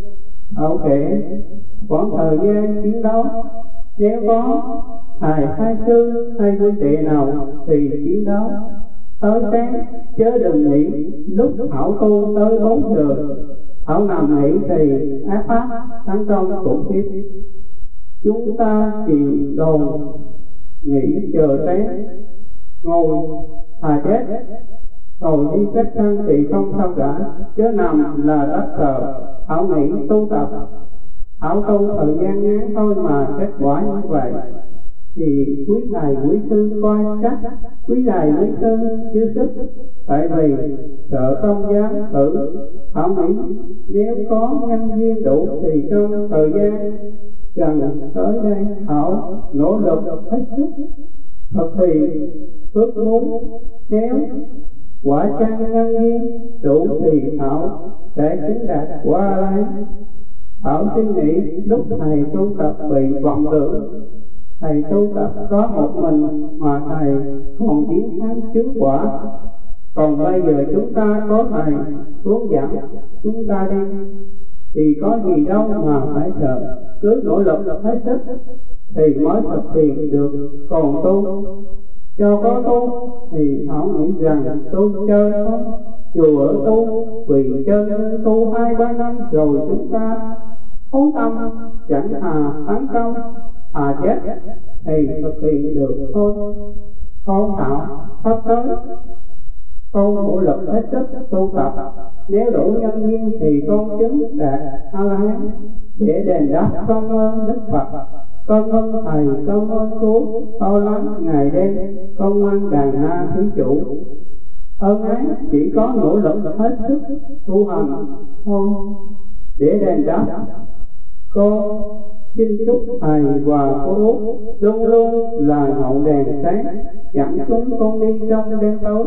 Ở kể khoảng thời gian chiến đấu, nếu có thầy hay sư hay huynh đệ nào thì chiến đấu tới sáng, chớ đừng nghĩ lúc Thảo tu tới 4 giờ Thảo nằm nghỉ thì ác pháp tấn công khủng khiếp. Chúng ta chịu đồn nghỉ chờ sáng, ngồi thà chết ngồi đi cách thân thì không sao cả, chớ nằm là đất sợ. Thảo nghĩ tu tập, Thảo tu thời gian ngắn thôi mà kết quả như vậy thì quý thầy quý sư coi chắc quý thầy quý sư chưa sức, tại vì sợ không dám thử. Thảo nghĩ nếu có nhân duyên đủ thì trong thời gian gần tới đây Thảo nỗ lực hết sức thực thì ước muốn. Nếu quả chăng nhân duyên đủ thì Thảo sẽ chứng đạt quả A La. Thảo suy nghĩ lúc thầy tu tập bị vọng tưởng, thầy tu tập có một mình mà thầy còn chiến thắng chứng quả. Còn bây giờ chúng ta có thầy hướng dẫn chúng ta đi thì có gì đâu mà phải sợ, cứ nỗ lực hết sức thì mới thực hiện được. Còn tu cho có tu thì Thảo nghĩ rằng tu chơi thôi, dù ở tu vì chơi tu 2-3 năm rồi chúng ta hối tâm chẳng thà tấn công thà chết thì thực hiện được thôi. Con Thảo sắp tới con nỗ lực hết sức tu tập, nếu đủ nhân duyên thì con chứng đạt A La Hán để đền đáp công ơn Đức Phật. Con ơn thầy, con ơn Chúa to lắm ngày đêm, con ơn đàn na thí chủ. Ơn ấy chỉ có nỗ lực hết sức tu hành thôi để đền đáp. Con xin chúc thầy và cô Út luôn luôn là ngọn đèn sáng dẫn chúng con đi trong đêm tối,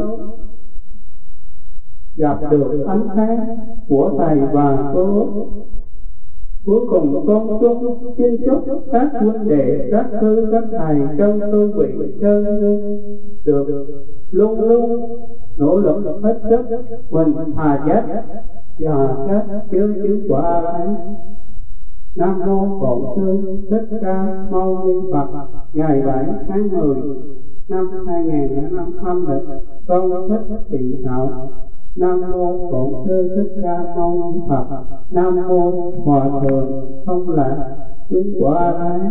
gặp được ánh sáng của thầy và cô Út. Cuối cùng con xin chúc các huynh đệ, các sư, các thầy trong tu viện chân được luôn luôn nỗ lực hết sức mình thà chết và các chứng quả A La. Nam mô Bổn Sư Thích Ca Mâu Ni Phật. Ngày 7 tháng 10 năm 2005 âm lịch, con Thích Thiện Thảo. Nam mô Bổn Sư Thích Ca Mâu Ni Phật. Nam mô Hòa Thượng Không Lạc chứng quả A La.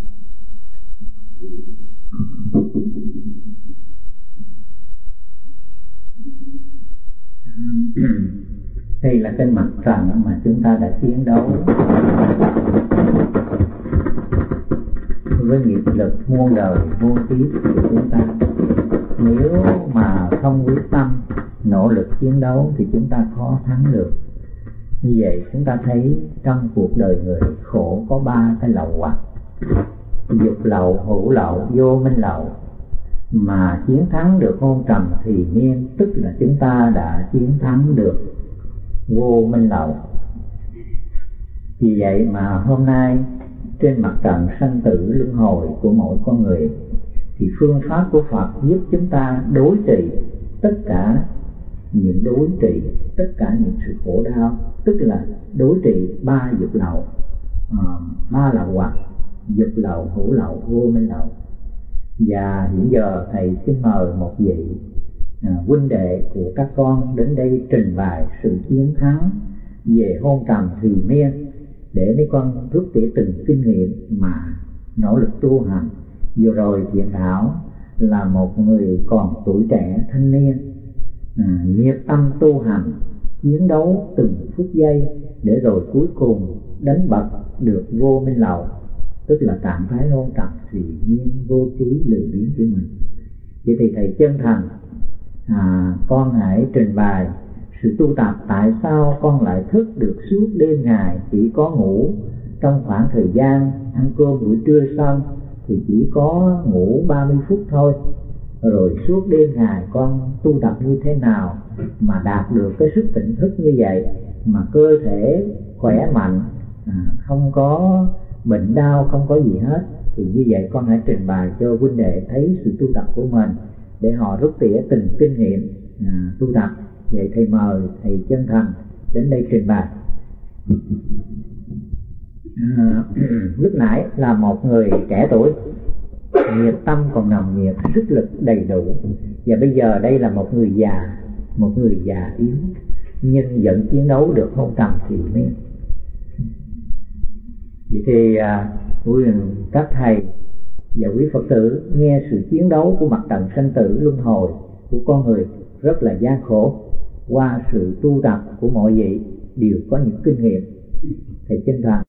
Đây là cái mặt trận mà chúng ta đã chiến đấu với nghiệp lực muôn đời muôn kiếp của chúng ta. Nếu mà không quyết tâm nỗ lực chiến đấu thì chúng ta khó thắng được. Như vậy chúng ta thấy trong cuộc đời người khổ có 3 cái lậu hoặc: dục lậu, hữu lậu, vô minh lậu. Mà chiến thắng được hôn trầm thì miên, tức là chúng ta đã chiến thắng được vô minh lậu. Vì vậy mà hôm nay trên mặt trận sanh tử luân hồi của mỗi con người thì phương pháp của Phật giúp chúng ta đối trị tất cả những sự khổ đau, tức là đối trị 3 dục lậu, 3 lậu hoặc: dục lậu, hữu lậu, vô minh lậu. Và hiện giờ thầy xin mời một vị huynh đệ của các con đến đây trình bày sự chiến thắng về hôn trầm thùy miên, để mấy con rút tỉa từng kinh nghiệm mà nỗ lực tu hành. Vừa rồi Thiện Thảo là một người còn tuổi trẻ thanh niên, nhiệt tâm tu hành, chiến đấu từng phút giây để rồi cuối cùng đánh bật được vô minh lậu, tức là trạng thái hôn trầm thùy miên vô trí lười biếng của mình. Vậy thì thầy chân thành con hãy trình bày sự tu tập, tại sao con lại thức được suốt đêm ngày, chỉ có ngủ trong khoảng thời gian ăn cơm buổi trưa xong thì chỉ có ngủ 30 phút thôi, rồi suốt đêm ngày con tu tập như thế nào mà đạt được cái sức tỉnh thức như vậy, mà cơ thể khỏe mạnh, không có bệnh đau, không có gì hết. Thì như vậy con hãy trình bày cho huynh đệ thấy sự tu tập của mình để họ rút tỉa từng kinh nghiệm tu tập. Vậy thầy mời thầy chân thành đến đây trình bày. Lúc nãy là một người trẻ tuổi, nhiệt tâm còn nồng nhiệt, sức lực đầy đủ. Và bây giờ đây là một người già yếu nhưng vẫn chiến đấu được hôn trầm thùy miên. Vậy thì các thầy và quý Phật tử nghe sự chiến đấu của mặt trận sanh tử luân hồi của con người rất là gian khổ. Qua sự tu tập của mọi vị đều có những kinh nghiệm. Thầy chân thành